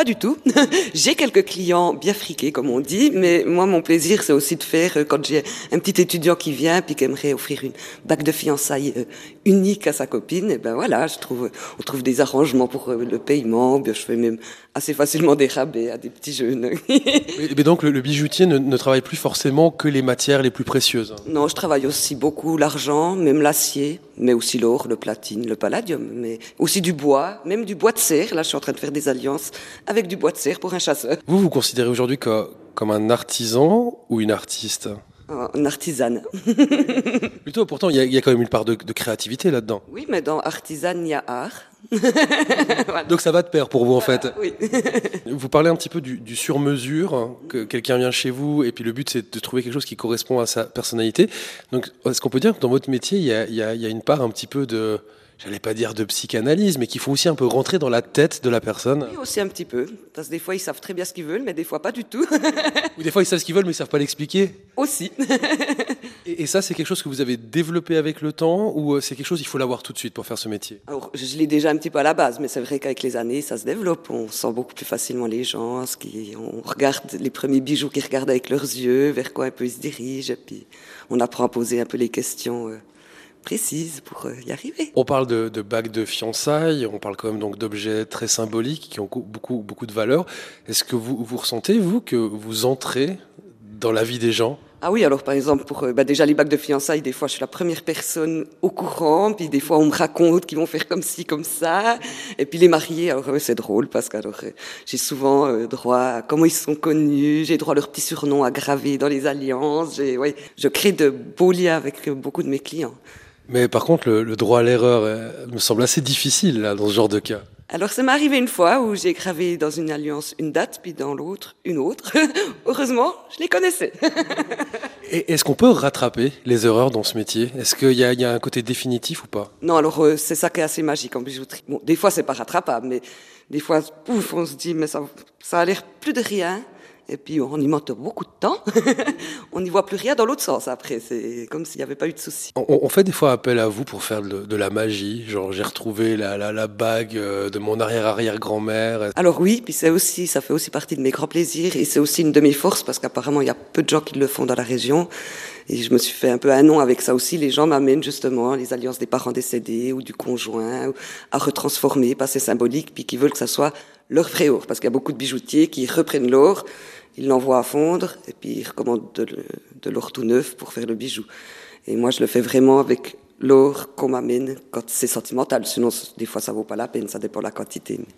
pas du tout. J'ai quelques clients bien friqués, comme on dit, mais moi, mon plaisir, c'est aussi de faire, quand j'ai un petit étudiant qui vient, puis qui aimerait offrir une bague de fiançailles unique à sa copine, et ben voilà, on trouve des arrangements pour le paiement, bien, je fais même assez facilement des rabais à des petits jeunes. Mais donc le bijoutier ne travaille plus forcément que les matières les plus précieuses. Non, je travaille aussi beaucoup l'argent, même l'acier, mais aussi l'or, le platine, le palladium, mais aussi du bois, même du bois de serre. Là, je suis en train de faire des alliances avec du bois de serre pour un chasseur. Vous vous considérez aujourd'hui comme un artisan ou une artiste? Une artisane. Plutôt, pourtant, il y a quand même une part de créativité là-dedans. Oui, mais dans artisane, il y a art. Voilà. Donc ça va de pair pour vous en fait. Oui. Vous parlez un petit peu du sur-mesure, hein, que quelqu'un vient chez vous et puis le but c'est de trouver quelque chose qui correspond à sa personnalité. Donc est-ce qu'on peut dire que dans votre métier il y a une part un petit peu de, j'allais pas dire de psychanalyse, mais qu'il faut aussi un peu rentrer dans la tête de la personne? Oui, aussi un petit peu. Parce que des fois, ils savent très bien ce qu'ils veulent, mais des fois, pas du tout. Ou des fois ils savent ce qu'ils veulent mais ils savent pas l'expliquer. Aussi. Et ça c'est quelque chose que vous avez développé avec le temps ou c'est quelque chose il faut l'avoir tout de suite pour faire ce métier? Alors, je l'ai déjà un petit peu à la base, mais c'est vrai qu'avec les années, ça se développe. On sent beaucoup plus facilement les gens, on regarde les premiers bijoux qu'ils regardent avec leurs yeux, vers quoi un peu ils se dirigent, et puis on apprend à poser un peu les questions précises pour y arriver. On parle de bagues de fiançailles, on parle quand même donc d'objets très symboliques qui ont beaucoup de valeur. Est-ce que vous ressentez, vous, que vous entrez dans la vie des gens? Ah oui, alors par exemple, pour déjà les bagues de fiançailles, des fois je suis la première personne au courant, puis des fois on me raconte qu'ils vont faire comme ci, comme ça. Et puis les mariés, alors c'est drôle parce que j'ai souvent droit à comment ils sont connus, j'ai droit à leur petit surnom à graver dans les alliances. Je crée de beaux liens avec beaucoup de mes clients. Mais par contre, le droit à l'erreur me semble assez difficile là, dans ce genre de cas. Alors, ça m'est arrivé une fois où j'ai gravé dans une alliance une date, puis dans l'autre, une autre. Heureusement, je les connaissais. Et est-ce qu'on peut rattraper les erreurs dans ce métier? Est-ce qu'il y a un côté définitif ou pas? Non, alors c'est ça qui est assez magique en bijouterie. Bon, des fois, c'est pas rattrapable, mais des fois, pouf, on se dit, mais ça a l'air plus de rien. Et puis, on y monte beaucoup de temps. On n'y voit plus rien dans l'autre sens après. C'est comme s'il n'y avait pas eu de souci. On fait des fois appel à vous pour faire de la magie. Genre, j'ai retrouvé la bague de mon arrière-arrière-grand-mère. Alors oui, puis ça fait aussi partie de mes grands plaisirs. Et c'est aussi une de mes forces parce qu'apparemment, il y a peu de gens qui le font dans la région. Et je me suis fait un peu un nom avec ça aussi. Les gens m'amènent justement les alliances des parents décédés ou du conjoint à retransformer, passer symbolique, puis qui veulent que ça soit leur vrai or. Parce qu'il y a beaucoup de bijoutiers qui reprennent l'or, ils l'envoient à fondre, et puis ils recommandent de l'or tout neuf pour faire le bijou. Et moi, je le fais vraiment avec l'or qu'on m'amène quand c'est sentimental. Sinon, des fois, ça vaut pas la peine, ça dépend de la quantité.